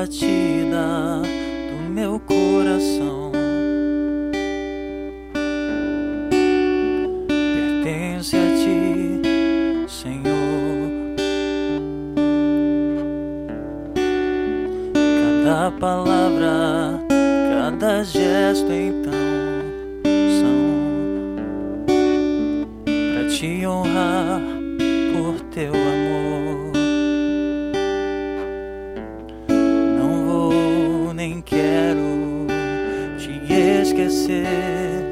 batida do meu coração pertence a ti, Senhor. Cada palavra, cada gesto então são pra te honrar por teu amor. Não vou nem quero te esquecer,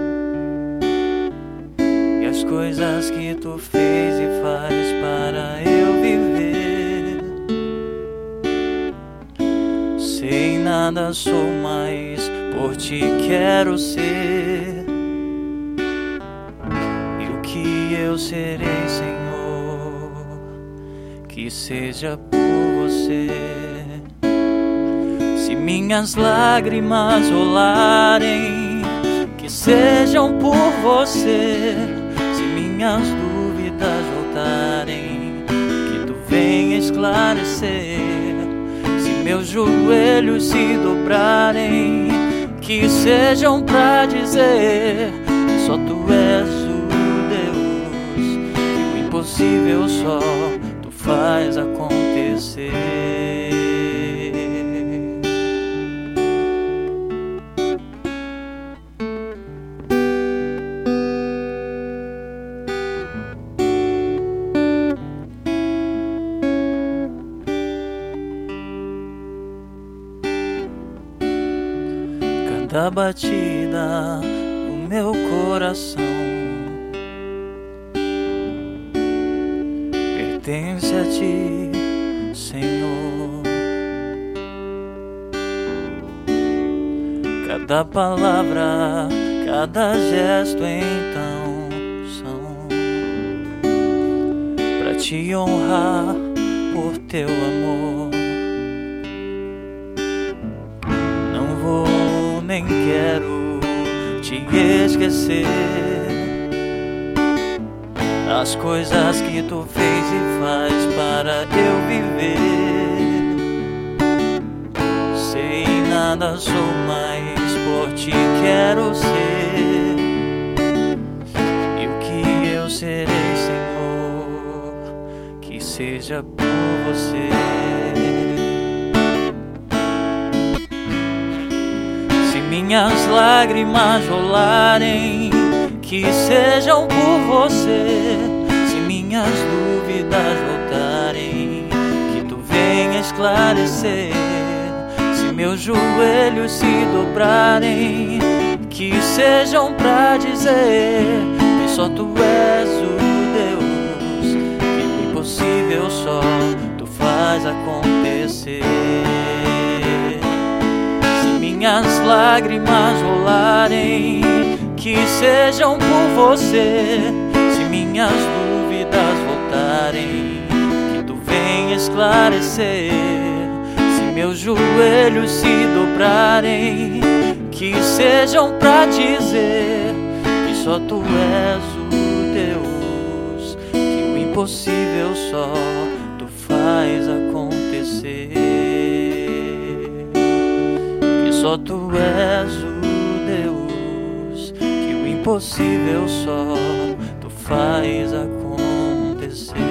e as coisas que tu fez e faz para eu viver. Sei nada sou, mas por ti quero ser. E o que eu serei, Senhor, que seja por você. Se minhas lágrimas rolarem, que sejam por você. Se minhas dúvidas voltarem, que tu venha esclarecer. Se meus joelhos se dobrarem, que sejam pra dizer que só tu és o Deus, que o impossível só tu faz acontecer. Cada batida do meu coração pertence a ti, Senhor. Cada palavra, cada gesto então são pra te honrar por teu amor. Nem quero te esquecer, as coisas que tu fez e faz para eu viver. Sei nada sou, mas por ti quero ser. E o que eu serei, Senhor, que seja por você. Minhas lágrimas rolarem, que sejam por você. Se minhas dúvidas voltarem, que tu venha esclarecer. Se meus joelhos se dobrarem, que sejam pra dizer que só tu és o Deus, que o impossível só tu faz acontecer. Minhas lágrimas rolarem, que sejam por você. Se minhas dúvidas voltarem, que tu venha esclarecer. Se meus joelhos se dobrarem, que sejam pra dizer que só tu és o Deus, que o impossível só tu faz acontecer. Só tu és o Deus, que o impossível só tu faz acontecer.